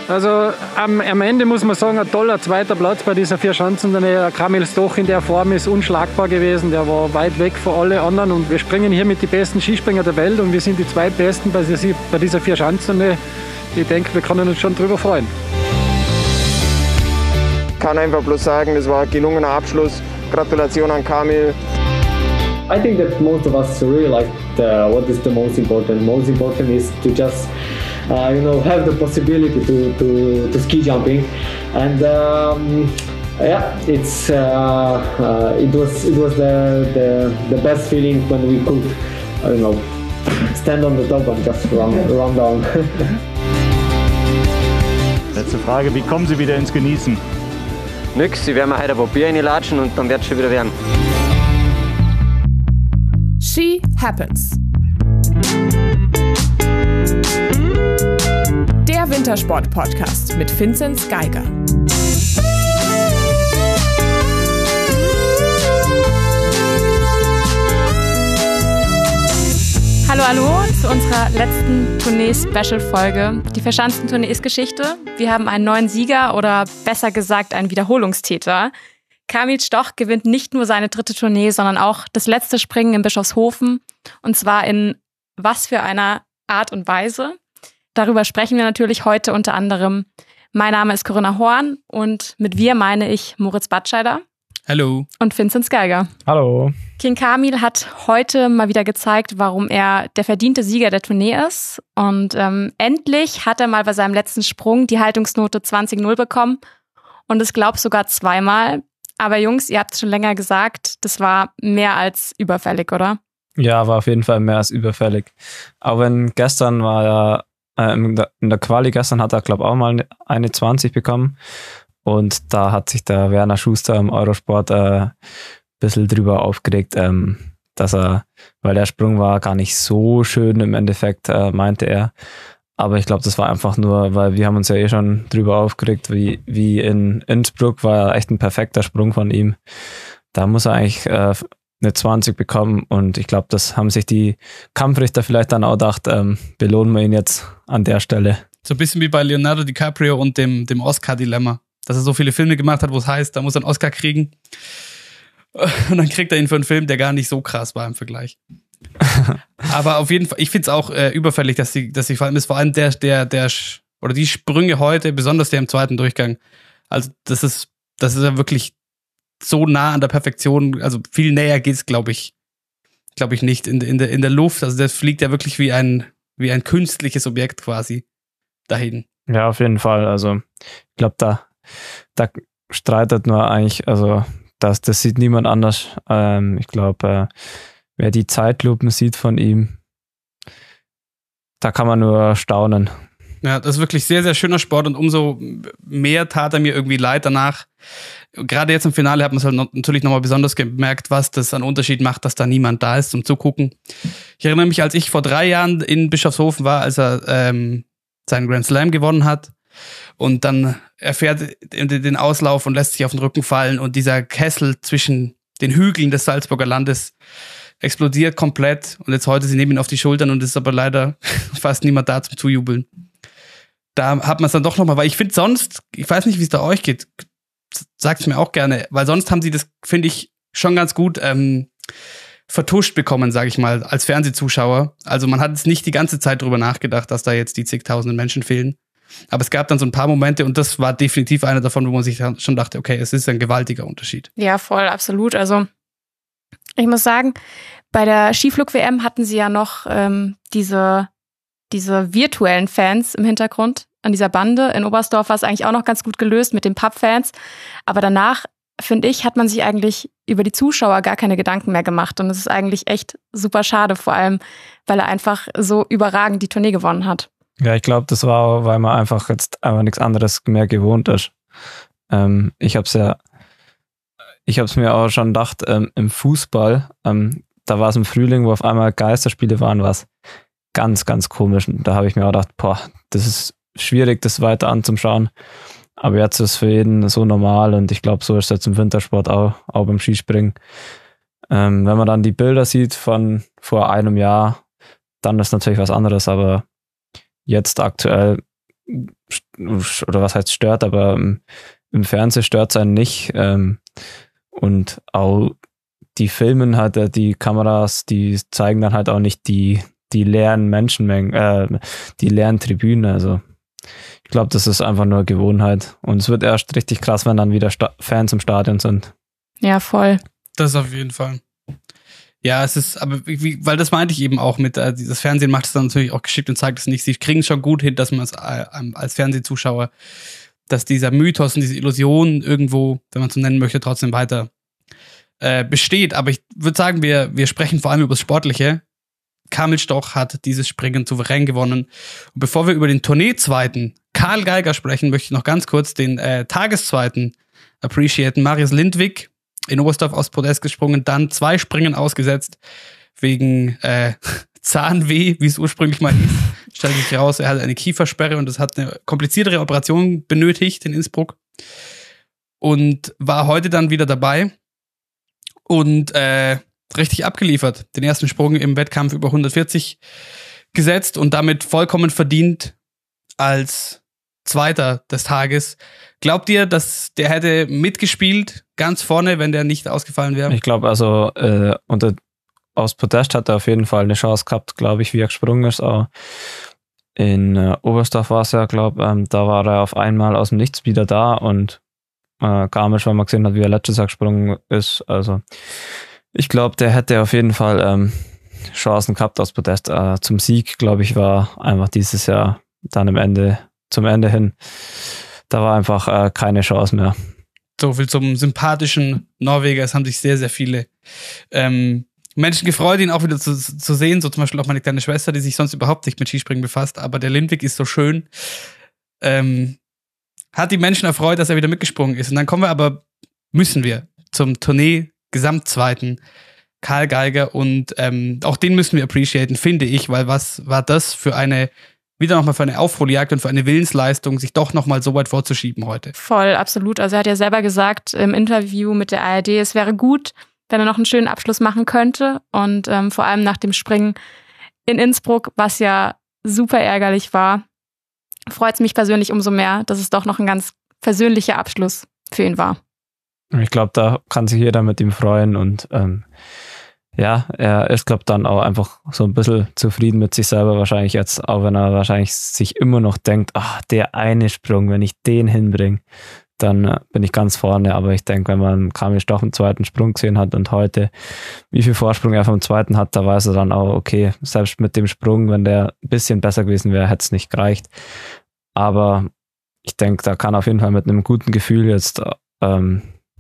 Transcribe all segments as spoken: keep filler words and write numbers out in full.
Also am, am Ende muss man sagen, ein toller zweiter Platz bei dieser vier Schanzen. Der Kamil Stoch in der Form ist unschlagbar gewesen. Der war weit weg von allen anderen und wir springen hier mit den besten Skispringer der Welt und wir sind die zweitbesten bei dieser, bei dieser vier Schanzen. Ich denke, wir können uns schon drüber freuen. Ich kann einfach bloß sagen, das war ein gelungener Abschluss. Gratulation an Kamil. I think that most of us really like the, what is the most important. Most important is to just uh, you know have the possibility to to, to ski jumping, and um, yeah, it's uh, uh, it was it was the, the the best feeling when we could uh, you know stand on the top and just run run down. Letzte Frage: Wie kommen Sie wieder ins Genießen? Nix, ich werde mir heute ein paar Bier reinlatschen und dann wird es schon wieder werden. She Happens. Der Wintersport-Podcast mit Vinzenz Geiger. Hallo, hallo zu unserer letzten Tournee-Special-Folge. Die Verschanzentournee ist Geschichte. Wir haben einen neuen Sieger oder besser gesagt einen Wiederholungstäter. Kamil Stoch gewinnt nicht nur seine dritte Tournee, sondern auch das letzte Springen in Bischofshofen. Und zwar in was für einer Art und Weise. Darüber sprechen wir natürlich heute unter anderem. Mein Name ist Corinna Horn und mit wir meine ich Moritz Batscheider. Hallo. Und Vinzenz Geiger. Hallo. King Kamil hat heute mal wieder gezeigt, warum er der verdiente Sieger der Tournee ist. Und ähm, endlich hat er mal bei seinem letzten Sprung die Haltungsnote zwanzig null bekommen. Und es glaubt sogar zweimal. Aber Jungs, ihr habt es schon länger gesagt, das war mehr als überfällig, oder? Ja, war auf jeden Fall mehr als überfällig. Auch wenn gestern war ja, äh, in, der, in der Quali gestern hat er, glaube ich, auch mal eine zwanzig bekommen. Und da hat sich der Werner Schuster im Eurosport äh, ein bisschen drüber aufgeregt, ähm, dass er, weil der Sprung war gar nicht so schön im Endeffekt, äh, meinte er. Aber ich glaube, das war einfach nur, weil wir haben uns ja eh schon drüber aufgeregt, wie, wie in Innsbruck war echt ein perfekter Sprung von ihm. Da muss er eigentlich äh, eine zwanzig bekommen und ich glaube, das haben sich die Kampfrichter vielleicht dann auch gedacht, ähm, belohnen wir ihn jetzt an der Stelle. So ein bisschen wie bei Leonardo DiCaprio und dem, dem Oscar-Dilemma, dass er so viele Filme gemacht hat, wo es heißt, da muss er einen Oscar kriegen und dann kriegt er ihn für einen Film, der gar nicht so krass war im Vergleich. Aber auf jeden Fall, ich finde es auch äh, überfällig, dass sie, dass sie vor allem ist, vor allem der, der, der, oder die Sprünge heute, besonders der im zweiten Durchgang. Also, das ist, das ist ja wirklich so nah an der Perfektion. Also, viel näher geht's, glaube ich, glaube ich nicht in, in der, in der Luft. Also, das fliegt ja wirklich wie ein, wie ein künstliches Objekt quasi dahin. Ja, auf jeden Fall. Also, ich glaube, da, da streitet nur eigentlich, also, das, das sieht niemand anders. Ähm, ich glaube, äh, wer die Zeitlupen sieht von ihm, da kann man nur staunen. Ja, das ist wirklich sehr, sehr schöner Sport und umso mehr tat er mir irgendwie leid danach. Gerade jetzt im Finale hat man es halt noch, natürlich nochmal besonders gemerkt, was das an Unterschied macht, dass da niemand da ist zum Zugucken. Ich erinnere mich, als ich vor drei Jahren in Bischofshofen war, als er ähm, seinen Grand Slam gewonnen hat und dann erfährt den Auslauf und lässt sich auf den Rücken fallen und dieser Kessel zwischen den Hügeln des Salzburger Landes explodiert komplett und jetzt heute, sie nehmen ihn auf die Schultern und es ist aber leider fast niemand da zum Zujubeln. Da hat man es dann doch nochmal, weil ich finde sonst, ich weiß nicht, wie es da euch geht, sagt es mir auch gerne, weil sonst haben sie das, finde ich, schon ganz gut ähm, vertuscht bekommen, sage ich mal, als Fernsehzuschauer. Also man hat jetzt nicht die ganze Zeit drüber nachgedacht, dass da jetzt die zigtausenden Menschen fehlen. Aber es gab dann so ein paar Momente und das war definitiv einer davon, wo man sich schon dachte, okay, es ist ein gewaltiger Unterschied. Ja, voll, absolut. Also ich muss sagen, bei der Skiflug-W M hatten sie ja noch ähm, diese, diese virtuellen Fans im Hintergrund an dieser Bande. In Oberstdorf war es eigentlich auch noch ganz gut gelöst mit den Pub-Fans. Aber danach, finde ich, hat man sich eigentlich über die Zuschauer gar keine Gedanken mehr gemacht. Und es ist eigentlich echt super schade, vor allem, weil er einfach so überragend die Tournee gewonnen hat. Ja, ich glaube, das war, weil man einfach jetzt einfach nichts anderes mehr gewohnt ist. Ähm, ich habe es ja Ich habe es mir auch schon gedacht, ähm, im Fußball, ähm, da war es im Frühling, wo auf einmal Geisterspiele waren, war es ganz, ganz komisch. Und da habe ich mir auch gedacht, boah, das ist schwierig, das weiter anzuschauen. Aber jetzt ist es für jeden so normal und ich glaube, so ist es jetzt im Wintersport auch, auch beim Skispringen. Ähm, wenn man dann die Bilder sieht von vor einem Jahr, dann ist natürlich was anderes, aber jetzt aktuell oder was heißt stört, aber im, im Fernsehen stört es einen nicht. Ähm, und auch die filmen halt, äh, die Kameras, die zeigen dann halt auch nicht die, die leeren Menschenmengen, äh, die leeren Tribünen. Also ich glaube, das ist einfach nur Gewohnheit. Und es wird erst richtig krass, wenn dann wieder Sta- Fans im Stadion sind. Ja, voll. Das auf jeden Fall. Ja, es ist, aber wie, weil das meinte ich eben auch mit, äh, das Fernsehen macht es dann natürlich auch geschickt und zeigt es nicht. Sie kriegen es schon gut hin, dass man es äh, als Fernsehzuschauer, dass dieser Mythos und diese Illusion irgendwo, wenn man es so nennen möchte, trotzdem weiter äh, besteht. Aber ich würde sagen, wir, wir sprechen vor allem über das Sportliche. Kamil Stoch hat dieses Springen souverän gewonnen. Und bevor wir über den Tournee-Zweiten Karl Geiger sprechen, möchte ich noch ganz kurz den äh, Tageszweiten appreciaten. Marius Lindwig in Oberstdorf aus Podest gesprungen, dann zwei Springen ausgesetzt wegen äh, Zahnweh, wie es ursprünglich mal hieß. Stellte sich raus, er hatte eine Kiefersperre und das hat eine kompliziertere Operation benötigt in Innsbruck. Und war heute dann wieder dabei und äh, richtig abgeliefert. Den ersten Sprung im Wettkampf über hundertvierzig gesetzt und damit vollkommen verdient als Zweiter des Tages. Glaubt ihr, dass der hätte mitgespielt, ganz vorne, wenn der nicht ausgefallen wäre? Ich glaube, also äh, unter, aus Podest hat er auf jeden Fall eine Chance gehabt, glaube ich, wie er gesprungen ist. Auch in äh, Oberstdorf war es ja, glaube ich, ähm, da war er auf einmal aus dem Nichts wieder da und äh, Garmisch, weil man gesehen hat, wie er letztes Jahr gesprungen ist. Also ich glaube, der hätte auf jeden Fall ähm, Chancen gehabt aus Podest. Äh, zum Sieg, glaube ich, war einfach dieses Jahr dann am Ende, zum Ende hin, da war einfach äh, keine Chance mehr. So viel zum sympathischen Norweger. Es haben sich sehr, sehr viele ähm, Menschen gefreut, ihn auch wieder zu, zu sehen. So zum Beispiel auch meine kleine Schwester, die sich sonst überhaupt nicht mit Skispringen befasst. Aber der Lindwig ist so schön. Ähm, hat die Menschen erfreut, dass er wieder mitgesprungen ist. Und dann kommen wir aber, müssen wir, zum Tournee-Gesamtzweiten Karl Geiger. Und ähm, auch den müssen wir appreciaten, finde ich. Weil was war das für eine, wieder nochmal für eine Aufholjagd und für eine Willensleistung, sich doch nochmal so weit vorzuschieben heute. Voll, absolut. Also er hat ja selber gesagt im Interview mit der A R D, es wäre gut, wenn er noch einen schönen Abschluss machen könnte. Und ähm, vor allem nach dem Springen in Innsbruck, was ja super ärgerlich war, freut es mich persönlich umso mehr, dass es doch noch ein ganz persönlicher Abschluss für ihn war. Ich glaube, da kann sich jeder mit ihm freuen und ähm, ja, er ist, glaube ich, dann auch einfach so ein bisschen zufrieden mit sich selber wahrscheinlich jetzt, auch wenn er wahrscheinlich sich immer noch denkt, ach, der eine Sprung, wenn ich den hinbringe, dann äh, bin ich ganz vorne. Aber ich denke, wenn man Kamil Stoch im zweiten Sprung gesehen hat und heute, wie viel Vorsprung er vom zweiten hat, da weiß er dann auch, okay, selbst mit dem Sprung, wenn der ein bisschen besser gewesen wäre, hätte es nicht gereicht. Aber ich denke, da kann er auf jeden Fall mit einem guten Gefühl jetzt ähm,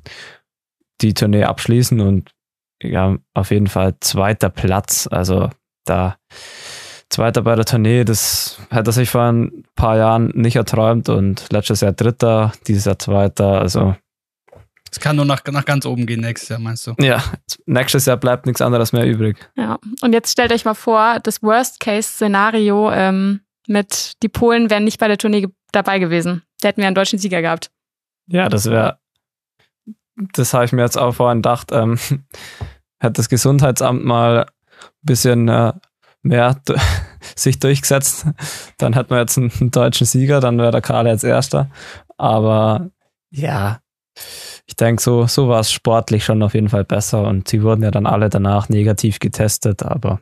die Tournee abschließen und ja, auf jeden Fall zweiter Platz. Also da Zweiter bei der Tournee, das hätte er sich vor ein paar Jahren nicht erträumt und letztes Jahr Dritter, dieses Jahr Zweiter, also es kann nur nach, nach ganz oben gehen nächstes Jahr, meinst du? Ja, nächstes Jahr bleibt nichts anderes mehr übrig. Ja, und jetzt stellt euch mal vor, das Worst-Case-Szenario ähm, mit die Polen wären nicht bei der Tournee dabei gewesen. Da hätten wir einen deutschen Sieger gehabt. Ja, das wäre, das habe ich mir jetzt auch vorhin gedacht, ähm, hätte das Gesundheitsamt mal ein bisschen äh, mehr d- sich durchgesetzt, dann hätten wir jetzt einen, einen deutschen Sieger, dann wäre der Karl jetzt Erster. Aber ja, ich denke, so, so war es sportlich schon auf jeden Fall besser und sie wurden ja dann alle danach negativ getestet, aber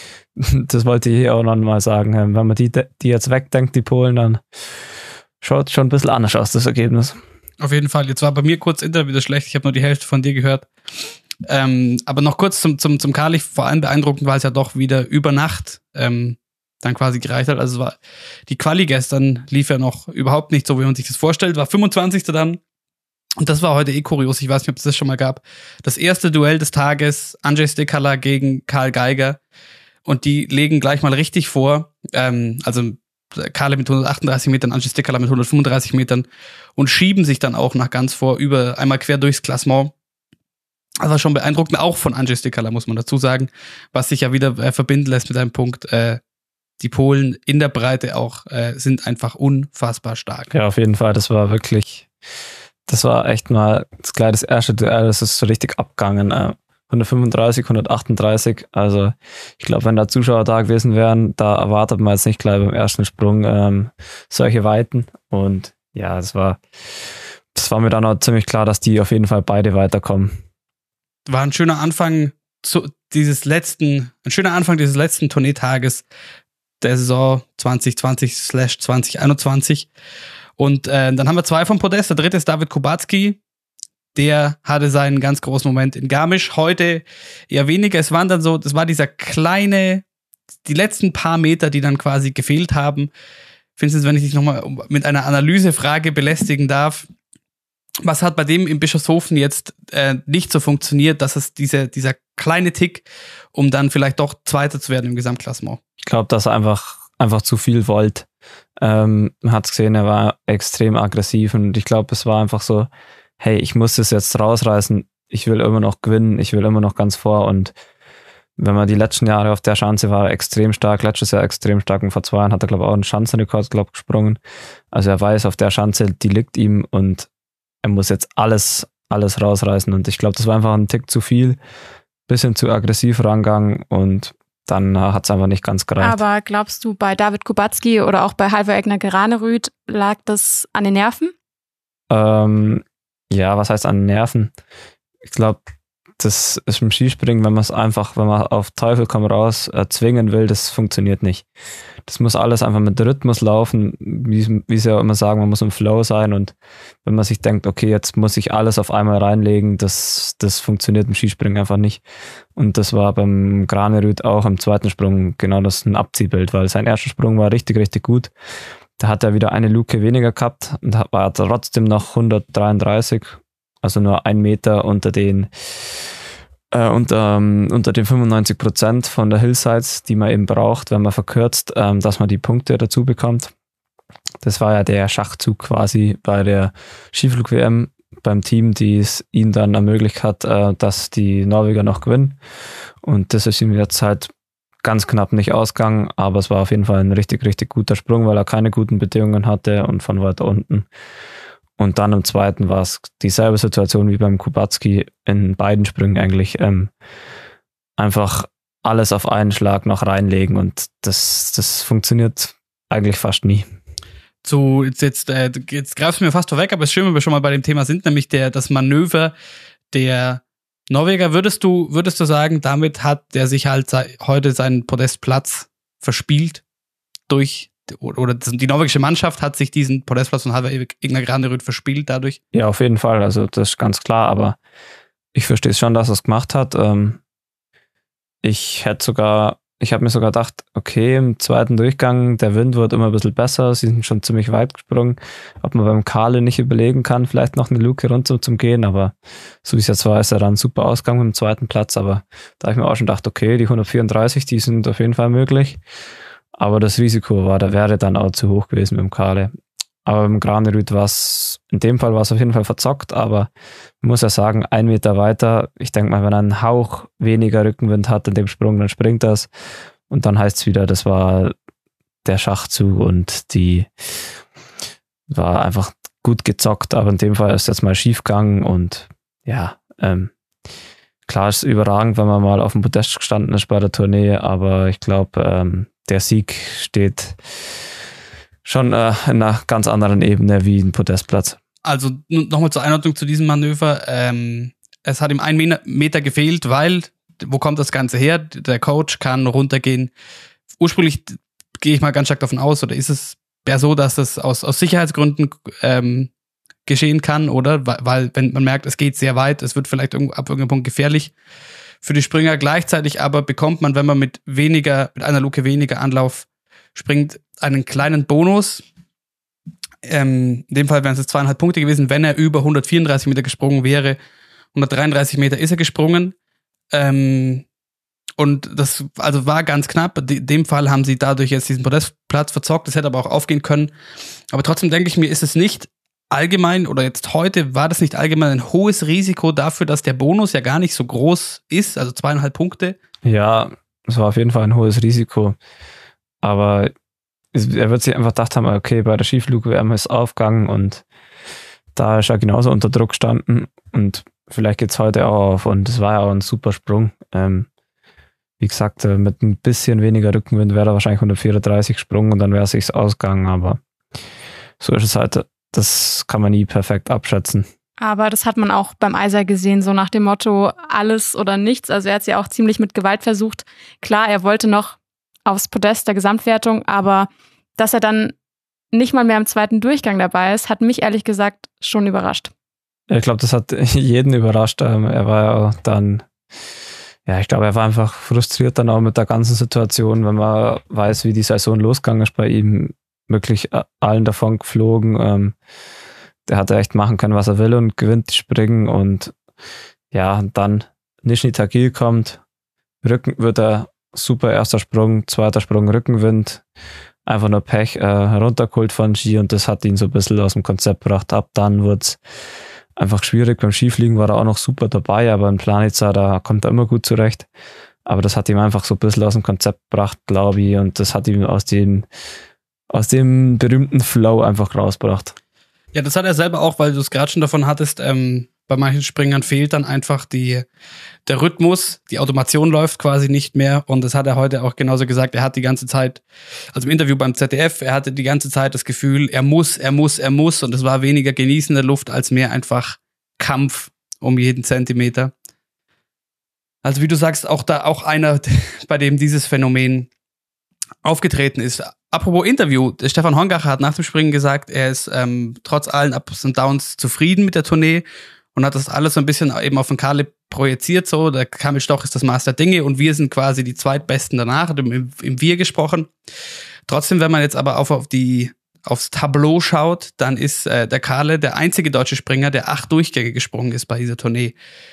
das wollte ich hier auch noch mal sagen, wenn man die, die jetzt wegdenkt, die Polen, dann schaut schon ein bisschen anders aus, das Ergebnis. Auf jeden Fall. Jetzt war bei mir kurz Interview das schlecht, ich habe nur die Hälfte von dir gehört. Ähm, aber noch kurz zum, zum, zum Karl, vor allem beeindruckend, weil es ja doch wieder über Nacht ähm, dann quasi gereicht hat. Also es war die Quali gestern lief ja noch überhaupt nicht so, wie man sich das vorstellt, war fünfundzwanzigster dann. Und das war heute eh kurios, ich weiß nicht, ob es das schon mal gab. Das erste Duell des Tages, Andrzej Stekala gegen Karl Geiger. Und die legen gleich mal richtig vor. Ähm, also Karl mit hundertachtunddreißig Metern, Andrzej Stekala mit hundertfünfunddreißig Metern und schieben sich dann auch nach ganz vor, über einmal quer durchs Klassement. Das war schon beeindruckend, auch von Andrzej Stekala, muss man dazu sagen, was sich ja wieder äh, verbinden lässt mit einem Punkt. Äh, die Polen in der Breite auch äh, sind einfach unfassbar stark. Ja, auf jeden Fall, das war wirklich, das war echt mal das gleich das erste Duell, das ist so richtig abgegangen. Äh, hundertfünfunddreißig, hundertachtunddreißig. Also ich glaube, wenn da Zuschauer da gewesen wären, da erwartet man jetzt nicht gleich beim ersten Sprung ähm, solche Weiten. Und ja, das war, das war mir dann auch ziemlich klar, dass die auf jeden Fall beide weiterkommen. War ein schöner Anfang zu dieses letzten, ein schöner Anfang dieses letzten Tourneetages der Saison zwanzig zwanzig zwanzig einundzwanzig. Und äh, dann haben wir zwei vom Podest. Der dritte ist David Kubacki. Der hatte seinen ganz großen Moment in Garmisch. Heute eher weniger. Es waren dann so, das war dieser kleine, die letzten paar Meter, die dann quasi gefehlt haben. Vincent, wenn ich dich nochmal mit einer Analysefrage belästigen darf. Was hat bei dem in Bischofshofen jetzt äh, nicht so funktioniert, dass es diese, dieser kleine Tick, um dann vielleicht doch Zweiter zu werden im Gesamtklassement? Ich glaube, dass er einfach, einfach zu viel wollte. Ähm, man hat es gesehen, er war extrem aggressiv und ich glaube, es war einfach so, hey, ich muss das jetzt rausreißen, ich will immer noch gewinnen, ich will immer noch ganz vor. Und wenn man die letzten Jahre auf der Schanze war, er extrem stark, letztes Jahr extrem stark und vor zwei Jahren hat er, glaube ich, auch einen Schanzenrekord, glaube ich, gesprungen. Also er weiß, auf der Schanze, die liegt ihm und er muss jetzt alles, alles rausreißen. Und ich glaube, das war einfach ein Tick zu viel, bisschen zu aggressiv rangegangen und dann hat es einfach nicht ganz gereicht. Aber glaubst du, bei David Kubacki oder auch bei Halvor Egner Granerüth lag das an den Nerven? Ähm, ja, was heißt an den Nerven? Ich glaube, das ist im Skispringen, wenn man es einfach, wenn man auf Teufel komm raus erzwingen will, das funktioniert nicht. Das muss alles einfach mit Rhythmus laufen, wie, wie sie ja immer sagen, man muss im Flow sein und wenn man sich denkt, okay, jetzt muss ich alles auf einmal reinlegen, das, das funktioniert im Skispringen einfach nicht. Und das war beim Granerüth auch im zweiten Sprung genau das ein Abziehbild, weil sein erster Sprung war richtig, richtig gut. Da hat er wieder eine Luke weniger gehabt und war trotzdem noch hundertdreiunddreißig, also nur ein Meter unter den äh, unter, ähm, unter den fünfundneunzig Prozent von der Hillsides, die man eben braucht, wenn man verkürzt, ähm, dass man die Punkte dazu bekommt. Das war ja der Schachzug quasi bei der Skiflug-W M beim Team, die es ihm dann ermöglicht hat, äh, dass die Norweger noch gewinnen. Und das ist ihm jetzt halt ganz knapp nicht ausgegangen, aber es war auf jeden Fall ein richtig, richtig guter Sprung, weil er keine guten Bedingungen hatte und von weiter unten. Und dann im zweiten war es dieselbe Situation wie beim Kubacki in beiden Sprüngen eigentlich. Ähm, einfach alles auf einen Schlag noch reinlegen und das, das funktioniert eigentlich fast nie. So, jetzt, jetzt, äh, jetzt greifst du mir fast vorweg, aber es ist schön, wenn wir schon mal bei dem Thema sind, nämlich der, das Manöver der Norweger. Würdest du, würdest du sagen, damit hat der sich halt heute seinen Podestplatz verspielt durch, oder die norwegische Mannschaft hat sich diesen Podestplatz von Halvor Egner Granerüth verspielt dadurch? Ja, auf jeden Fall, also das ist ganz klar, aber ich verstehe schon, dass er es gemacht hat. Ich hätte sogar, ich habe mir sogar gedacht, okay, im zweiten Durchgang, der Wind wird immer ein bisschen besser, sie sind schon ziemlich weit gesprungen, ob man beim Kahle nicht überlegen kann, vielleicht noch eine Luke runter zum Gehen, aber so wie es jetzt war, ist er dann super Ausgang mit dem zweiten Platz, aber da habe ich mir auch schon gedacht, okay, die hundertvierunddreißig, die sind auf jeden Fall möglich. Aber das Risiko war, da wäre dann auch zu hoch gewesen mit dem Kahle. Aber beim Granerüth war es, in dem Fall war es auf jeden Fall verzockt, aber ich muss ja sagen, ein Meter weiter, ich denke mal, wenn er einen Hauch weniger Rückenwind hat in dem Sprung, dann springt das. Und dann heißt es wieder, das war der Schachzug und die war einfach gut gezockt, aber in dem Fall ist jetzt mal schief gegangen und ja, ähm, klar ist es überragend, wenn man mal auf dem Podest gestanden ist bei der Tournee, aber ich glaube, ähm, der Sieg steht schon äh, in einer ganz anderen Ebene wie ein Podestplatz. Also nochmal zur Einordnung zu diesem Manöver. Ähm, es hat ihm ein Meter gefehlt, weil, wo kommt das Ganze her? Der Coach kann runtergehen. Ursprünglich gehe ich mal ganz stark davon aus, oder ist es eher so, dass das aus, aus Sicherheitsgründen ähm, geschehen kann, oder? Weil, weil, wenn man merkt, es geht sehr weit, es wird vielleicht irgendwo, ab irgendeinem Punkt gefährlich für die Springer. Gleichzeitig aber bekommt man, wenn man mit weniger, mit einer Luke weniger Anlauf springt, einen kleinen Bonus. Ähm, in dem Fall wären es jetzt zweieinhalb Punkte gewesen, wenn er über hundertvierunddreißig Meter gesprungen wäre. hundertdreiunddreißig Meter ist er gesprungen. Ähm, und das also war ganz knapp. In dem Fall haben sie dadurch jetzt diesen Podestplatz verzockt. Das hätte aber auch aufgehen können. Aber trotzdem denke ich mir, ist es nicht allgemein, oder jetzt heute, war das nicht allgemein ein hohes Risiko dafür, dass der Bonus ja gar nicht so groß ist, also zweieinhalb Punkte? Ja, es war auf jeden Fall ein hohes Risiko. Aber er wird sich einfach gedacht haben, okay, bei der Skiflug-W M ist aufgegangen und da ist er genauso unter Druck gestanden und vielleicht geht's heute auch auf und es war ja auch ein super Sprung. Ähm, wie gesagt, mit ein bisschen weniger Rückenwind wäre er wahrscheinlich hundertvierunddreißig gesprungen und dann wäre es sich ausgegangen, aber so ist es halt, das kann man nie perfekt abschätzen. Aber das hat man auch beim Eiser gesehen, so nach dem Motto alles oder nichts. Also er hat es ja auch ziemlich mit Gewalt versucht. Klar, er wollte noch aufs Podest der Gesamtwertung, aber dass er dann nicht mal mehr im zweiten Durchgang dabei ist, hat mich ehrlich gesagt schon überrascht. Ich glaube, das hat jeden überrascht. Er war ja dann, ja, ich glaube, er war einfach frustriert dann auch mit der ganzen Situation, wenn man weiß, wie die Saison losgegangen ist bei ihm. Wirklich allen davon geflogen. Ähm, der hat echt machen können, was er will und gewinnt die Springen und ja, dann Nizhny Tagil kommt, Rücken wird er super erster Sprung, zweiter Sprung Rückenwind, einfach nur Pech, äh, heruntergeholt von Ski und das hat ihn so ein bisschen aus dem Konzept gebracht. Ab dann wurde es einfach schwierig. Beim Skifliegen war er auch noch super dabei, aber in Planica, da kommt er immer gut zurecht. Aber das hat ihm einfach so ein bisschen aus dem Konzept gebracht, glaube ich, und das hat ihm aus dem aus dem berühmten Flow einfach rausgebracht. Ja, das hat er selber auch, weil du es gerade schon davon hattest, ähm, bei manchen Springern fehlt dann einfach die, der Rhythmus, die Automation läuft quasi nicht mehr und das hat er heute auch genauso gesagt, er hat die ganze Zeit, also im Interview beim Z D F, er hatte die ganze Zeit das Gefühl, er muss, er muss, er muss und es war weniger genießende Luft als mehr einfach Kampf um jeden Zentimeter. Also wie du sagst, auch da auch einer, bei dem dieses Phänomen aufgetreten ist. Apropos Interview, der Stefan Hongacher hat nach dem Springen gesagt, er ist ähm, trotz allen Ups und Downs zufrieden mit der Tournee und hat das alles so ein bisschen eben auf den Kalle projiziert. So, der Kamil Stoch ist das Maß der Dinge und wir sind quasi die Zweitbesten danach, hat im, im Wir gesprochen. Trotzdem, wenn man jetzt aber auf, auf die, aufs Tableau schaut, dann ist äh, der Kalle der einzige deutsche Springer, der acht Durchgänge gesprungen ist bei dieser Tournee.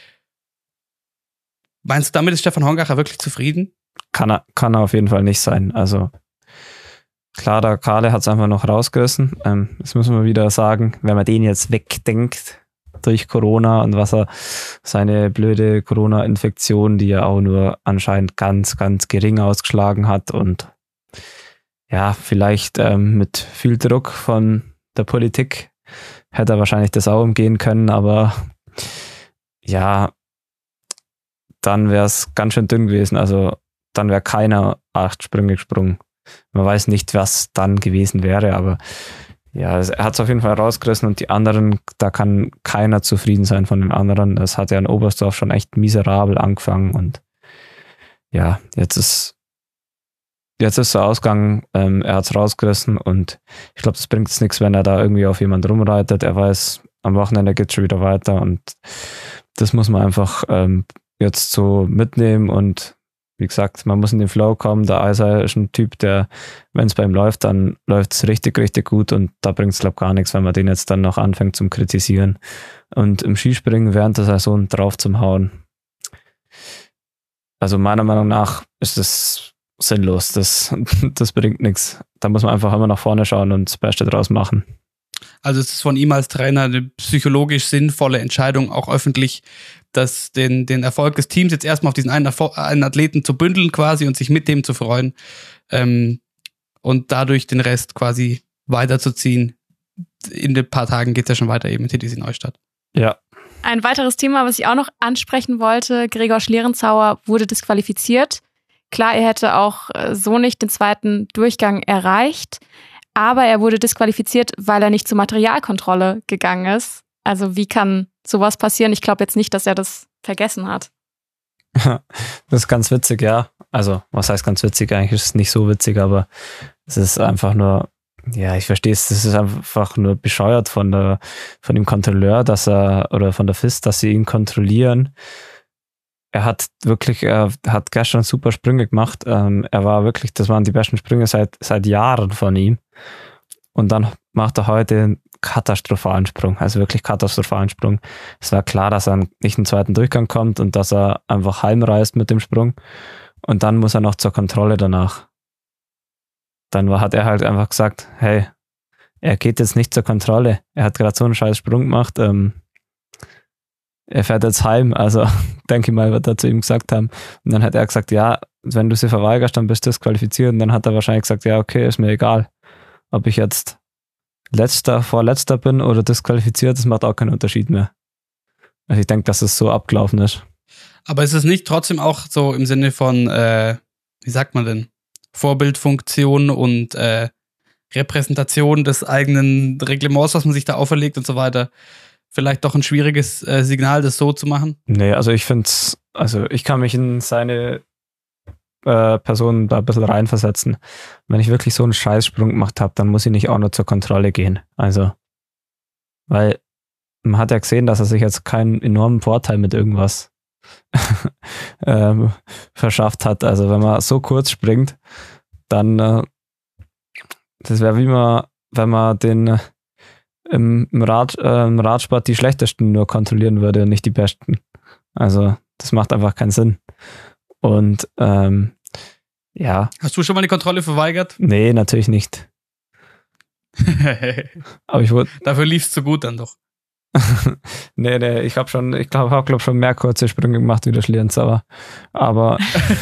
Meinst du, damit ist Stefan Hongacher wirklich zufrieden? Kann er, kann er auf jeden Fall nicht sein. Also klar, der Kalle hat es einfach noch rausgerissen. Ähm, das muss man wieder sagen, wenn man den jetzt wegdenkt durch Corona und was er, seine blöde Corona-Infektion, die er auch nur anscheinend ganz, ganz gering ausgeschlagen hat und ja, vielleicht ähm, mit viel Druck von der Politik hätte er wahrscheinlich das auch umgehen können, aber ja, dann wäre es ganz schön dünn gewesen. Also dann wäre keiner acht Sprünge gesprungen. Man weiß nicht, was dann gewesen wäre, aber ja, er hat es auf jeden Fall rausgerissen und die anderen, da kann keiner zufrieden sein von den anderen. Es hat ja in Oberstdorf schon echt miserabel angefangen und ja, jetzt ist jetzt ist der Ausgang, ähm, er hat es rausgerissen und ich glaube, das bringt es nichts, wenn er da irgendwie auf jemand rumreitet. Er weiß, am Wochenende geht es schon wieder weiter und das muss man einfach ähm, jetzt so mitnehmen und wie gesagt, man muss in den Flow kommen. Der Eiser ist ein Typ, der, wenn es bei ihm läuft, dann läuft es richtig, richtig gut und da bringt es, glaube ich, gar nichts, wenn man den jetzt dann noch anfängt zum Kritisieren. Und im Skispringen während der Saison drauf zum Hauen. Also meiner Meinung nach ist das sinnlos. Das, das bringt nichts. Da muss man einfach immer nach vorne schauen und das Beste draus machen. Also es ist von ihm als Trainer eine psychologisch sinnvolle Entscheidung, auch öffentlich, dass den, den Erfolg des Teams jetzt erstmal auf diesen einen, einen Athleten zu bündeln quasi und sich mit dem zu freuen ähm, und dadurch den Rest quasi weiterzuziehen. In ein paar Tagen geht es ja schon weiter eben in T D C Neustadt. Ja. Ein weiteres Thema, was ich auch noch ansprechen wollte, Gregor Schlierenzauer wurde disqualifiziert. Klar, er hätte auch so nicht den zweiten Durchgang erreicht, aber er wurde disqualifiziert, weil er nicht zur Materialkontrolle gegangen ist. Also wie kann sowas passieren? Ich glaube jetzt nicht, dass er das vergessen hat. Das ist ganz witzig, ja. Also, was heißt ganz witzig? Eigentlich ist es nicht so witzig, aber es ist einfach nur, ja, ich verstehe es, das ist einfach nur bescheuert von der, von dem Kontrolleur, dass er, oder von der F I S, dass sie ihn kontrollieren. Er hat wirklich, er hat gestern super Sprünge gemacht. Ähm, er war wirklich, das waren die besten Sprünge seit, seit Jahren von ihm. Und dann macht er heute einen katastrophalen Sprung, also wirklich katastrophalen Sprung. Es war klar, dass er nicht einen zweiten Durchgang kommt und dass er einfach heimreist mit dem Sprung. Und dann muss er noch zur Kontrolle danach. Dann war, hat er halt einfach gesagt, hey, er geht jetzt nicht zur Kontrolle. Er hat gerade so einen scheiß Sprung gemacht. Ähm, er fährt jetzt heim. Also denke ich mal, wird er zu ihm gesagt haben. Und dann hat er gesagt, ja, wenn du sie verweigerst, dann bist du disqualifiziert. Und dann hat er wahrscheinlich gesagt, ja, okay, ist mir egal, ob ich jetzt letzter, vorletzter bin oder disqualifiziert, das macht auch keinen Unterschied mehr. Also ich denke, dass es so abgelaufen ist. Aber ist es nicht trotzdem auch so im Sinne von, äh, wie sagt man denn, Vorbildfunktion und äh, Repräsentation des eigenen Reglements, was man sich da auferlegt und so weiter, vielleicht doch ein schwieriges äh, Signal, das so zu machen? Nee, also ich finde es, also ich kann mich in seine äh, Person da ein bisschen reinversetzen. Wenn ich wirklich so einen Scheißsprung gemacht habe, dann muss ich nicht auch nur zur Kontrolle gehen. Also, weil man hat ja gesehen, dass er sich jetzt keinen enormen Vorteil mit irgendwas ähm, verschafft hat. Also wenn man so kurz springt, dann äh, das wäre wie man, wenn man den äh, im, im, Rad, äh, im Radsport die Schlechtesten nur kontrollieren würde und nicht die Besten. Also das macht einfach keinen Sinn. Und ähm, ja. Hast du schon mal die Kontrolle verweigert? Nee, natürlich nicht. Aber ich wurde. Dafür lief es zu gut dann doch. nee, nee, ich habe schon, ich glaube, habe glaub schon mehr kurze Sprünge gemacht wie der Schlierenzauer. Aber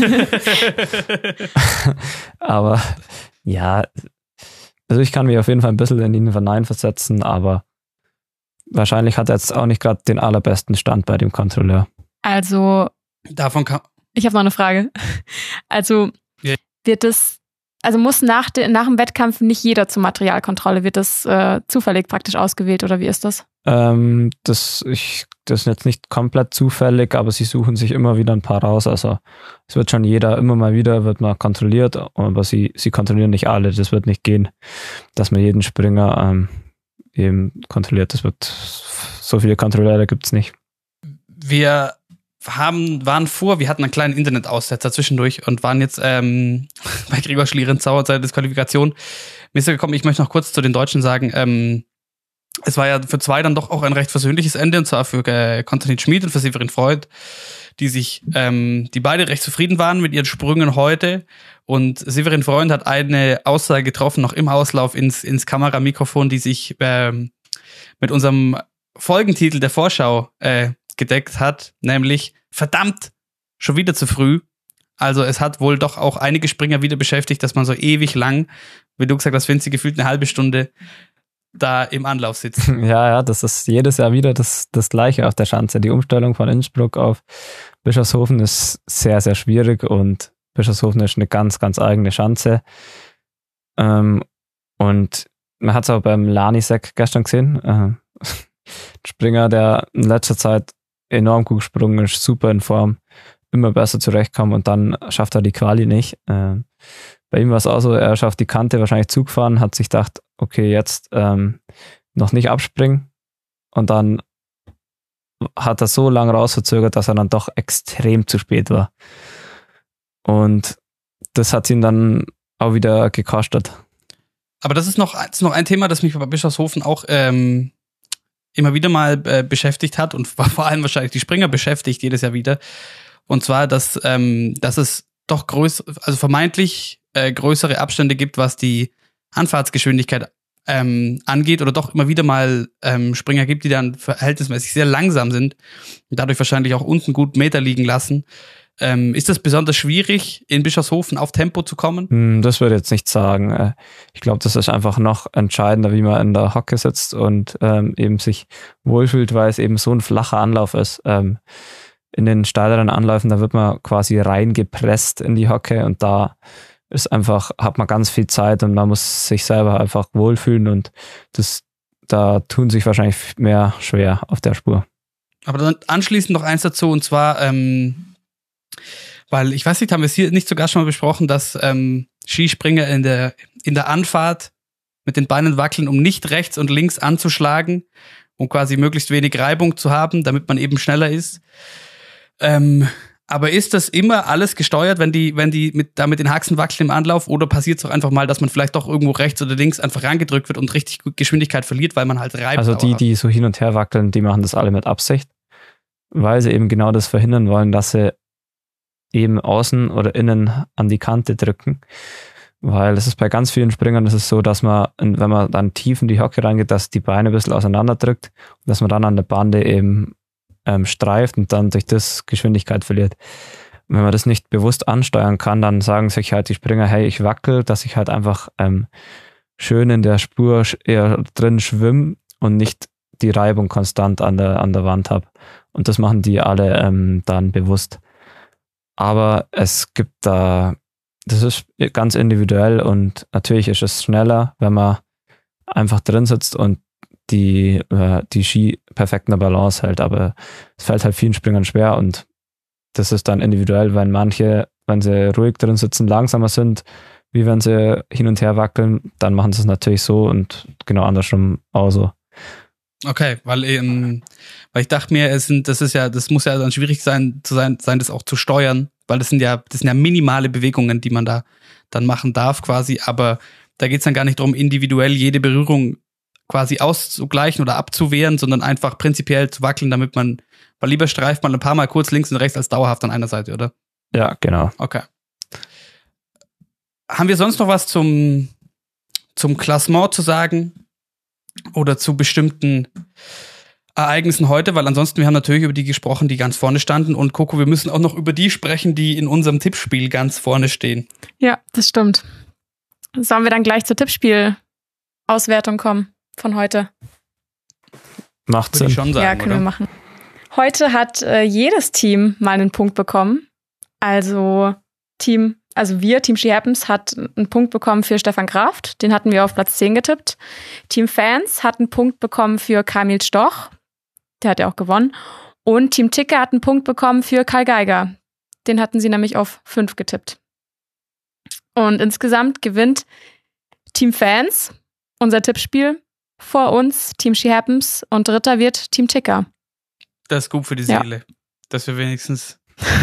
aber ja, also ich kann mich auf jeden Fall ein bisschen in ihn hineinversetzen, aber wahrscheinlich hat er jetzt auch nicht gerade den allerbesten Stand bei dem Kontrolleur. Also davon kann ich habe noch eine Frage. Also yeah. wird es, also muss nach, de, nach dem Wettkampf nicht jeder zur Materialkontrolle, wird das äh, zufällig praktisch ausgewählt oder wie ist das? Ähm, das, ich, das ist jetzt nicht komplett zufällig, aber sie suchen sich immer wieder ein paar raus. Also es wird schon jeder, immer mal wieder wird man kontrolliert, aber sie, sie kontrollieren nicht alle. Das wird nicht gehen, dass man jeden Springer ähm, eben kontrolliert. Das wird, so viele Kontrolleure gibt es nicht. Wir haben, waren vor, wir hatten einen kleinen Internetaussetzer zwischendurch und waren jetzt ähm, bei Gregor Schlierenzauer seit der Disqualifikation. Mir ist ja gekommen, ich möchte noch kurz zu den Deutschen sagen, ähm, es war ja für zwei dann doch auch ein recht versöhnliches Ende, und zwar für äh, Konstantin Schmid und für Severin Freund, die sich, ähm, die beide recht zufrieden waren mit ihren Sprüngen heute. Und Severin Freund hat eine Aussage getroffen, noch im Auslauf ins, ins Kameramikrofon, die sich ähm, mit unserem Folgentitel der Vorschau äh, gedeckt hat, nämlich verdammt, schon wieder zu früh. Also es hat wohl doch auch einige Springer wieder beschäftigt, dass man so ewig lang, wie du gesagt hast, Vinzi, gefühlt eine halbe Stunde da im Anlauf sitzt. Ja, ja, das ist jedes Jahr wieder das, das Gleiche auf der Schanze. Die Umstellung von Innsbruck auf Bischofshofen ist sehr, sehr schwierig und Bischofshofen ist eine ganz, ganz eigene Schanze. Ähm, und man hat es auch beim Lanisek gestern gesehen. Äh, Springer, der in letzter Zeit enorm gut gesprungen ist, super in Form, immer besser zurechtkommt und dann schafft er die Quali nicht. Äh, bei ihm war es auch so, er schafft die Kante wahrscheinlich Zug fahren, hat sich gedacht, okay, jetzt ähm, noch nicht abspringen und dann hat er so lange rausverzögert, dass er dann doch extrem zu spät war. Und das hat ihn dann auch wieder gekostet. Aber das ist noch, das ist noch ein Thema, das mich bei Bischofshofen auch ähm, immer wieder mal äh, beschäftigt hat und vor allem wahrscheinlich die Springer beschäftigt jedes Jahr wieder. Und zwar, dass, ähm, dass es doch größ, also vermeintlich äh, größere Abstände gibt, was die Anfahrtsgeschwindigkeit ähm, angeht, oder doch immer wieder mal ähm, Springer gibt, die dann verhältnismäßig sehr langsam sind und dadurch wahrscheinlich auch unten gut Meter liegen lassen. Ähm, ist das besonders schwierig, in Bischofshofen auf Tempo zu kommen? Das würde ich jetzt nicht sagen. Ich glaube, das ist einfach noch entscheidender, wie man in der Hocke sitzt und ähm, eben sich wohlfühlt, weil es eben so ein flacher Anlauf ist. Ähm, in den steileren Anläufen, da wird man quasi reingepresst in die Hocke und da ist einfach, hat man ganz viel Zeit und man muss sich selber einfach wohlfühlen und das, da tun sich wahrscheinlich mehr schwer auf der Spur. Aber dann anschließend noch eins dazu, und zwar, ähm, weil ich weiß nicht, haben wir es hier nicht sogar schon mal besprochen, dass ähm, Skispringer in der, in der Anfahrt mit den Beinen wackeln, um nicht rechts und links anzuschlagen, um quasi möglichst wenig Reibung zu haben, damit man eben schneller ist. Ähm, aber ist das immer alles gesteuert, wenn die, wenn die mit, da mit den Haxen wackeln im Anlauf, oder passiert es auch einfach mal, dass man vielleicht doch irgendwo rechts oder links einfach reingedrückt wird und richtig gut Geschwindigkeit verliert, weil man halt reibt? Also die, die so hin und her wackeln, die machen das alle mit Absicht, weil sie eben genau das verhindern wollen, dass sie eben außen oder innen an die Kante drücken. Weil es ist bei ganz vielen Springern, das ist so, dass man, wenn man dann tief in die Hocke reingeht, dass die Beine ein bisschen auseinander drückt und dass man dann an der Bande eben ähm, streift und dann durch das Geschwindigkeit verliert. Und wenn man das nicht bewusst ansteuern kann, dann sagen sich halt die Springer, hey, ich wackel, dass ich halt einfach ähm, schön in der Spur eher drin schwimme und nicht die Reibung konstant an der, an der Wand habe. Und das machen die alle ähm, dann bewusst. Aber es gibt da, das ist ganz individuell und natürlich ist es schneller, wenn man einfach drin sitzt und die, äh, die Ski perfekt in der Balance hält. Aber es fällt halt vielen Springern schwer und das ist dann individuell, wenn manche, wenn sie ruhig drin sitzen, langsamer sind, wie wenn sie hin und her wackeln, dann machen sie es natürlich so und genau andersrum auch so. Okay, weil eben, weil ich dachte mir, es sind, das ist ja, das muss ja dann schwierig sein, zu sein, sein, das auch zu steuern, weil das sind ja, das sind ja minimale Bewegungen, die man da dann machen darf quasi, aber da geht es dann gar nicht darum, individuell jede Berührung quasi auszugleichen oder abzuwehren, sondern einfach prinzipiell zu wackeln, damit man, weil lieber streift man ein paar Mal kurz links und rechts als dauerhaft an einer Seite, oder? Ja, genau. Okay. Haben wir sonst noch was zum, zum Klassement zu sagen? Oder zu bestimmten Ereignissen heute? Weil ansonsten, wir haben natürlich über die gesprochen, die ganz vorne standen. Und Coco, wir müssen auch noch über die sprechen, die in unserem Tippspiel ganz vorne stehen. Ja, das stimmt. Sollen wir dann gleich zur Tippspiel-Auswertung kommen von heute? Macht Würde Sinn. ich schon sagen, Ja, können oder? wir machen. Heute hat äh, jedes Team mal einen Punkt bekommen. Also Team, also wir, Team Ski Happens, hat einen Punkt bekommen für Stefan Kraft. Den hatten wir auf Platz zehn getippt. Team Fans hat einen Punkt bekommen für Kamil Stoch. Der hat ja auch gewonnen. Und Team Ticker hat einen Punkt bekommen für Karl Geiger. Den hatten sie nämlich auf fünf getippt. Und insgesamt gewinnt Team Fans unser Tippspiel vor uns, Team Ski Happens. Und dritter wird Team Ticker. Das ist gut für die Ja. Seele, dass wir wenigstens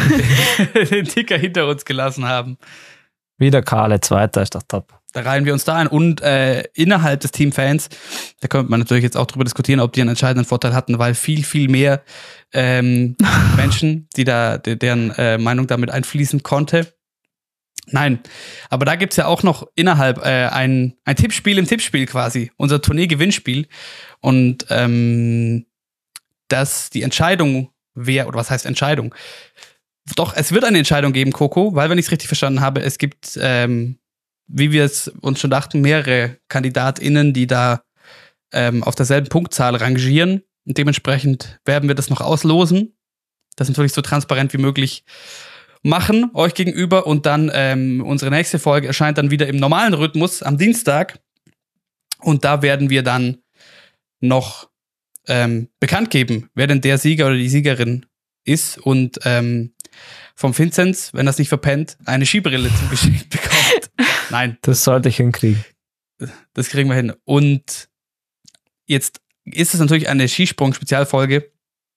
den Ticker hinter uns gelassen haben. Wieder Karle, Zweiter, ist doch top. Da reihen wir uns da ein. Und äh, innerhalb des Teamfans, da könnte man natürlich jetzt auch drüber diskutieren, ob die einen entscheidenden Vorteil hatten, weil viel, viel mehr ähm, Menschen, die da, de- deren äh, Meinung damit einfließen konnte. Nein, aber da gibt's ja auch noch innerhalb äh, ein, ein Tippspiel im Tippspiel quasi, unser Tournee-Gewinnspiel. Und ähm, dass die Entscheidung, wer, oder was heißt Entscheidung? Doch, es wird eine Entscheidung geben, Coco, weil, wenn ich es richtig verstanden habe, es gibt, ähm, wie wir es uns schon dachten, mehrere KandidatInnen, die da ähm, auf derselben Punktzahl rangieren. Und dementsprechend werden wir das noch auslosen. Das natürlich so transparent wie möglich machen, euch gegenüber. Und dann ähm, unsere nächste Folge erscheint dann wieder im normalen Rhythmus am Dienstag. Und da werden wir dann noch ähm, bekannt geben, wer denn der Sieger oder die Siegerin ist. Und ähm, vom Vinzenz, wenn er es nicht verpennt, eine Skibrille zugeschickt bekommt. Nein, Das sollte ich hinkriegen. das kriegen wir hin. Und jetzt ist es natürlich eine Skisprung-Spezialfolge.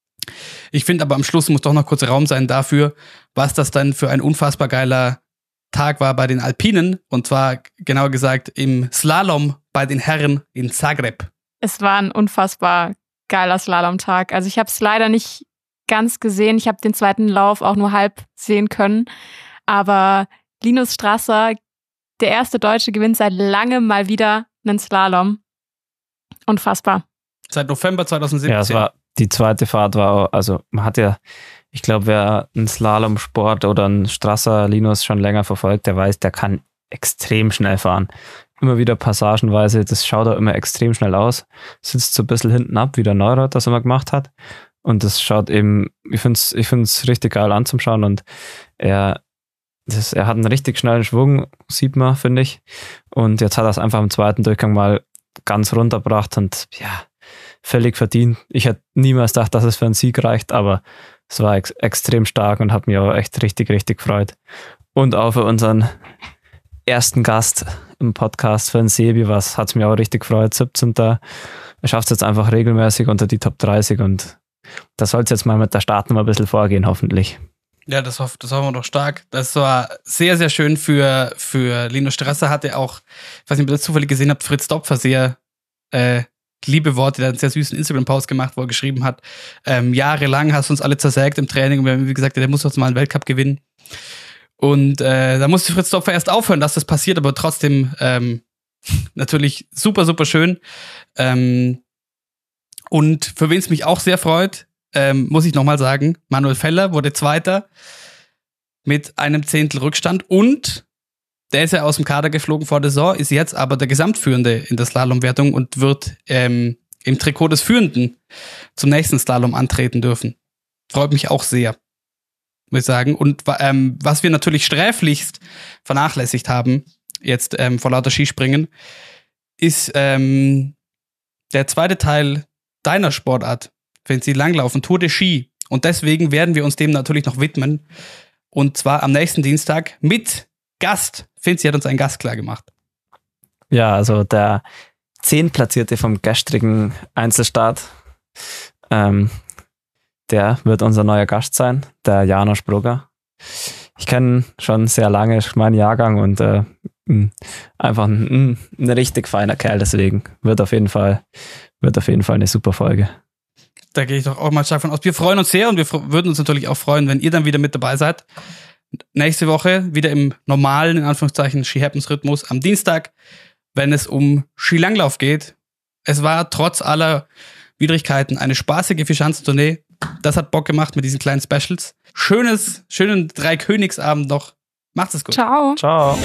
Ich finde aber, am Schluss muss doch noch kurz Raum sein dafür, was das dann für ein unfassbar geiler Tag war bei den Alpinen. Und zwar, genauer gesagt, im Slalom bei den Herren in Zagreb. Es war ein unfassbar geiler Slalomtag. Also ich habe es leider nicht ganz gesehen. Ich habe den zweiten Lauf auch nur halb sehen können. Aber Linus Strasser, der erste Deutsche, gewinnt seit langem mal wieder einen Slalom. Unfassbar. Seit November zweitausendsiebzehn. Ja, es war, die zweite Fahrt war auch, also man hat ja, ich glaube, wer einen Slalomsport oder einen Strasser Linus schon länger verfolgt, der weiß, der kann extrem schnell fahren. Immer wieder passagenweise, das schaut auch immer extrem schnell aus. Sitzt so ein bisschen hinten ab, wie der Neurath das immer gemacht hat. Und das schaut eben, ich finde es ich find's richtig geil anzuschauen und er, das, er hat einen richtig schnellen Schwung, sieht man, finde ich. Und jetzt hat er es einfach im zweiten Durchgang mal ganz runtergebracht und ja, völlig verdient. Ich hätte niemals gedacht, dass es für einen Sieg reicht, aber es war ex- extrem stark und hat mich auch echt richtig, richtig gefreut. Und auch für unseren ersten Gast im Podcast, für den Sebi, was hat es mir auch richtig gefreut. siebzehnter Er schafft es jetzt einfach regelmäßig unter die Top dreißig und da soll es jetzt mal mit der Startnummer ein bisschen vorgehen, hoffentlich. Ja, das, hoff, das hoffen wir doch stark. Das war sehr, sehr schön für, für Linus Strasser. Hatte auch, ich weiß nicht, ob ihr das zufällig gesehen habt, Fritz Dopfer sehr äh, liebe Worte, der hat einen sehr süßen Instagram-Post gemacht, wo er geschrieben hat, ähm, jahrelang hast du uns alle zersägt im Training und wir haben wie gesagt, der muss jetzt mal einen Weltcup gewinnen. Und äh, da musste Fritz Dopfer erst aufhören, dass das passiert, aber trotzdem ähm, natürlich super, super schön. Ähm, und für wen es mich auch sehr freut, ähm, muss ich nochmal sagen, Manuel Feller wurde Zweiter mit einem Zehntel Rückstand und der ist ja aus dem Kader geflogen vor der Saison, ist jetzt aber der Gesamtführende in der Slalomwertung und wird ähm, im Trikot des Führenden zum nächsten Slalom antreten dürfen. Freut mich auch sehr, muss ich sagen. Und ähm, was wir natürlich sträflichst vernachlässigt haben, jetzt ähm, vor lauter Skispringen, ist ähm, der zweite Teil deiner Sportart, Vinzi, Langlaufen, Tour de Ski. Und deswegen werden wir uns dem natürlich noch widmen. Und zwar am nächsten Dienstag mit Gast. Vinzi hat uns einen Gast klar gemacht. Ja, also der Zehntplatzierte vom gestrigen Einzelstart, ähm, der wird unser neuer Gast sein, der János Brugger. Ich kenne schon sehr lange meinen Jahrgang und äh, einfach ein, ein richtig feiner Kerl, deswegen wird auf jeden Fall, wird auf jeden Fall eine super Folge. Da gehe ich doch auch mal stark von aus. Wir freuen uns sehr und wir würden uns natürlich auch freuen, wenn ihr dann wieder mit dabei seid. Nächste Woche wieder im normalen, in Anführungszeichen, Ski Happens Rhythmus am Dienstag, wenn es um Skilanglauf geht. Es war trotz aller Widrigkeiten eine spaßige Vierschanzentournee. Das hat Bock gemacht mit diesen kleinen Specials. Schönes, schönen Dreikönigsabend noch. Macht's es gut. Ciao. Ciao.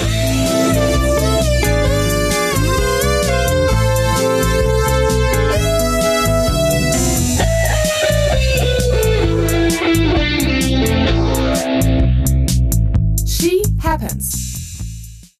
Ski Happens.